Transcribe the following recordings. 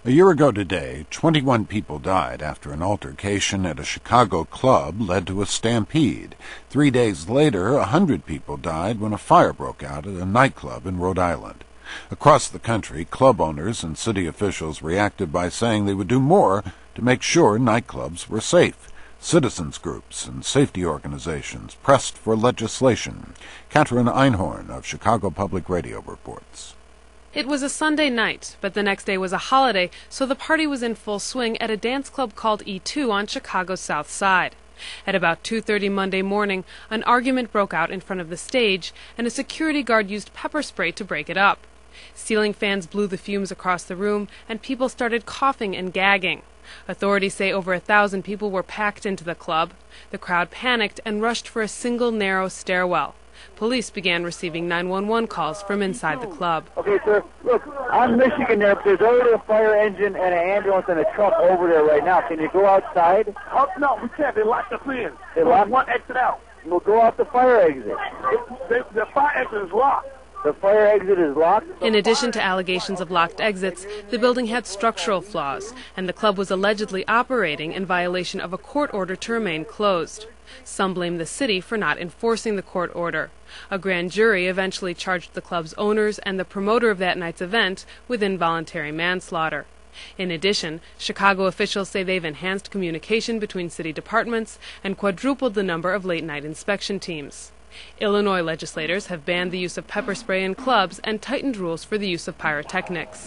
A year ago today, 21 people died after an altercation at a Chicago club led to a stampede. 3 days later, 100 people died when a fire broke out at a nightclub in Rhode Island. Across the country, club owners and city officials reacted by saying they would do more to make sure nightclubs were safe. Citizens groups and safety organizations pressed for legislation. Catherine Einhorn of Chicago Public Radio reports. It was a Sunday night, but the next day was a holiday, so the party was in full swing at a dance club called E2 on Chicago's South Side. At about 2:30 Monday morning, an argument broke out in front of the stage, and a security guard used pepper spray to break it up. Ceiling fans blew the fumes across the room, and people started coughing and gagging. Authorities say over 1,000 people were packed into the club. The crowd panicked and rushed for a single narrow stairwell. Police began receiving 911 calls from inside the club. Okay, sir, look, on Michigan there, but there's already a fire engine and an ambulance and a truck over there right now. Can you go outside? Oh, no, we can't. They locked us in. They locked one exit out. We'll go out the fire exit. The fire exit is locked. The fire exit is locked? In addition to allegations of locked exits, the building had structural flaws, and the club was allegedly operating in violation of a court order to remain closed. Some blame the city for not enforcing the court order. A grand jury eventually charged the club's owners and the promoter of that night's event with involuntary manslaughter. In addition, Chicago officials say they've enhanced communication between city departments and quadrupled the number of late-night inspection teams. Illinois legislators have banned the use of pepper spray in clubs and tightened rules for the use of pyrotechnics.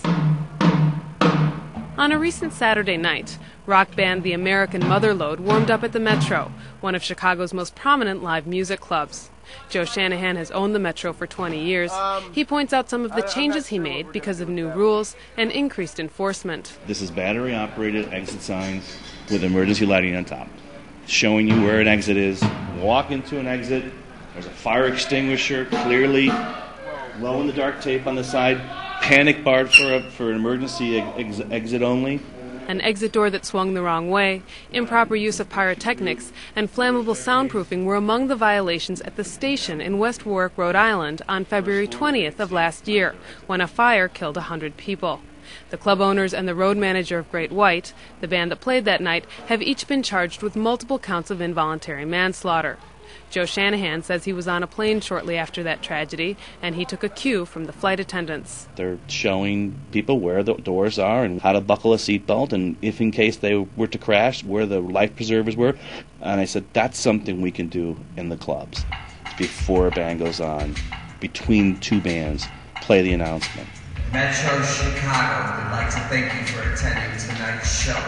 On a recent Saturday night, rock band The American Motherlode warmed up at the Metro, one of Chicago's most prominent live music clubs. Joe Shanahan has owned the Metro for 20 years. He points out some of the changes he made because of new rules and increased enforcement. This is battery-operated exit signs with emergency lighting on top, showing you where an exit is. Walk into an exit. There's a fire extinguisher, clearly glow-in-the-dark tape on the side, panic barred for an emergency exit only. An exit door that swung the wrong way, improper use of pyrotechnics, and flammable soundproofing were among the violations at the station in West Warwick, Rhode Island on February 20th of last year, when a fire killed 100 people. The club owners and the road manager of Great White, the band that played that night, have each been charged with multiple counts of involuntary manslaughter. Joe Shanahan says he was on a plane shortly after that tragedy, and he took a cue from the flight attendants. They're showing people where the doors are and how to buckle a seatbelt, and if in case they were to crash, where the life preservers were. And I said, that's something we can do in the clubs. Before a band goes on, between two bands, play the announcement. Metro Chicago would like to thank you for attending tonight's show.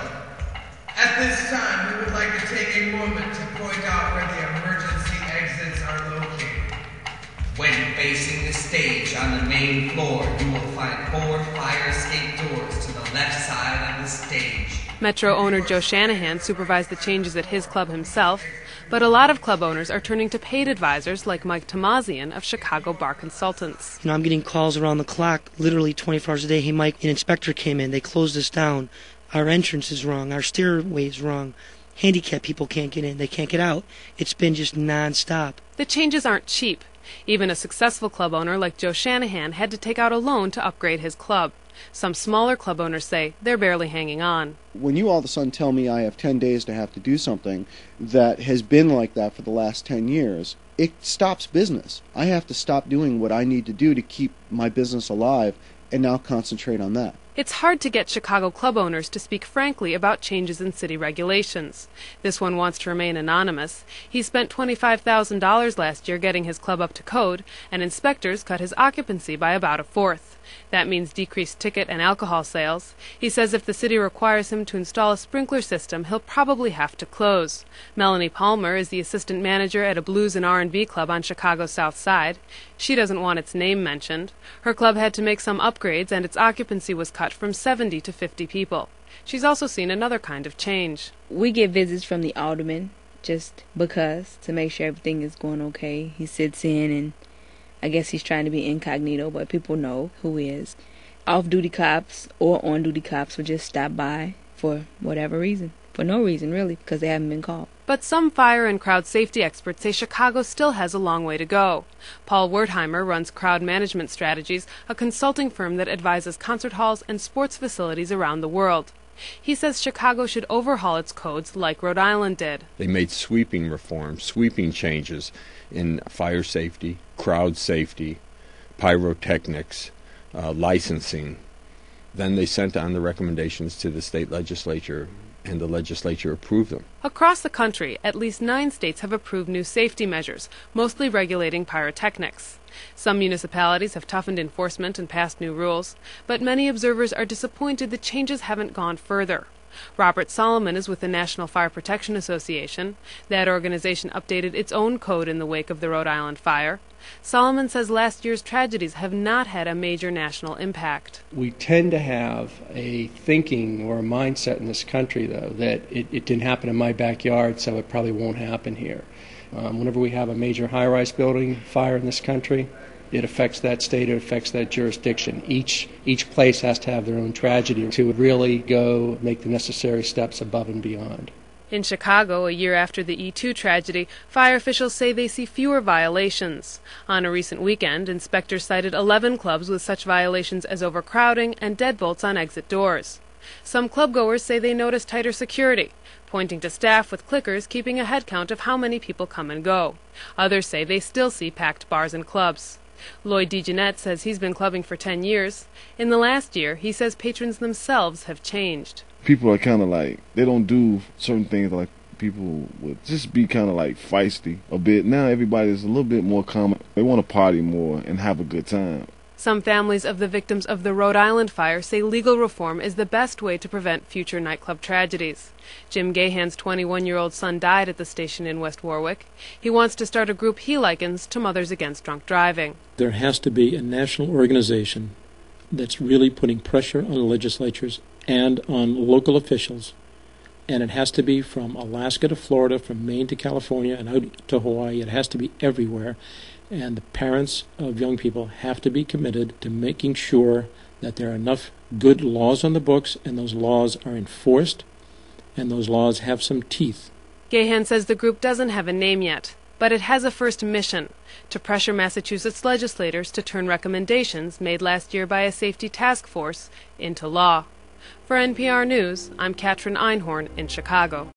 At this time, we would like to take a moment to point out where the emergency exits are located. When facing the stage on the main floor, you will find 4 fire escape doors to the left side of the stage. Metro owner Joe Shanahan supervised the changes at his club himself, but a lot of club owners are turning to paid advisors like Mike Tamazian of Chicago Bar Consultants. I'm getting calls around the clock, literally 24 hours a day. Hey, Mike, an inspector came in. They closed us down. Our entrance is wrong. Our stairway is wrong. Handicapped people can't get in. They can't get out. It's been just nonstop. The changes aren't cheap. Even a successful club owner like Joe Shanahan had to take out a loan to upgrade his club. Some smaller club owners say they're barely hanging on. When you all of a sudden tell me I have 10 days to have to do something that has been like that for the last 10 years, it stops business. I have to stop doing what I need to do to keep my business alive and now concentrate on that. It's hard to get Chicago club owners to speak frankly about changes in city regulations. This one wants to remain anonymous. He spent $25,000 last year getting his club up to code, and inspectors cut his occupancy by about 1/4. That means decreased ticket and alcohol sales. He says if the city requires him to install a sprinkler system, he'll probably have to close. Melanie Palmer is the assistant manager at a blues and R&B club on Chicago's South Side. She doesn't want its name mentioned. Her club had to make some upgrades, and its occupancy was cut from 70 to 50 people. She's also seen another kind of change. We get visits from the alderman just because, to make sure everything is going okay. He sits in, and I guess he's trying to be incognito, but people know who he is. Off-duty cops or on-duty cops would just stop by for whatever reason. for no reason, really, because they haven't been called. But some fire and crowd safety experts say Chicago still has a long way to go. Paul Wertheimer runs Crowd Management Strategies, a consulting firm that advises concert halls and sports facilities around the world. He says Chicago should overhaul its codes like Rhode Island did. They made sweeping reforms, sweeping changes in fire safety, crowd safety, pyrotechnics, licensing. Then they sent on the recommendations to the state legislature, and the legislature approved them. Across the country, at least 9 states have approved new safety measures, mostly regulating pyrotechnics. Some municipalities have toughened enforcement and passed new rules, but many observers are disappointed the changes haven't gone further. Robert Solomon is with the National Fire Protection Association. That organization updated its own code in the wake of the Rhode Island fire. Solomon says last year's tragedies have not had a major national impact. We tend to have a thinking or a mindset in this country, though, that it didn't happen in my backyard, so it probably won't happen here. Whenever we have a major high-rise building fire in this country, it affects that state, it affects that jurisdiction. Each place has to have their own tragedy to really go make the necessary steps above and beyond. In Chicago, a year after the E2 tragedy, fire officials say they see fewer violations. On a recent weekend, inspectors cited 11 clubs with such violations as overcrowding and deadbolts on exit doors. Some clubgoers say they notice tighter security, pointing to staff with clickers keeping a head count of how many people come and go. Others say they still see packed bars and clubs. Lloyd DeJeanette says he's been clubbing for 10 years. In the last year, he says patrons themselves have changed. People are kind of like, they don't do certain things like people would just be kind of like feisty a bit. Now everybody's a little bit more calm. They want to party more and have a good time. Some families of the victims of the Rhode Island fire say legal reform is the best way to prevent future nightclub tragedies. Jim Gahan's 21-year-old son died at the station in West Warwick. He wants to start a group he likens to Mothers Against Drunk Driving. There has to be a national organization that's really putting pressure on the legislatures and on local officials. And it has to be from Alaska to Florida, from Maine to California, and out to Hawaii. It has to be everywhere. And the parents of young people have to be committed to making sure that there are enough good laws on the books, and those laws are enforced, and those laws have some teeth. Gahan says the group doesn't have a name yet, but it has a first mission: to pressure Massachusetts legislators to turn recommendations made last year by a safety task force into law. For NPR News, I'm Katrin Einhorn in Chicago.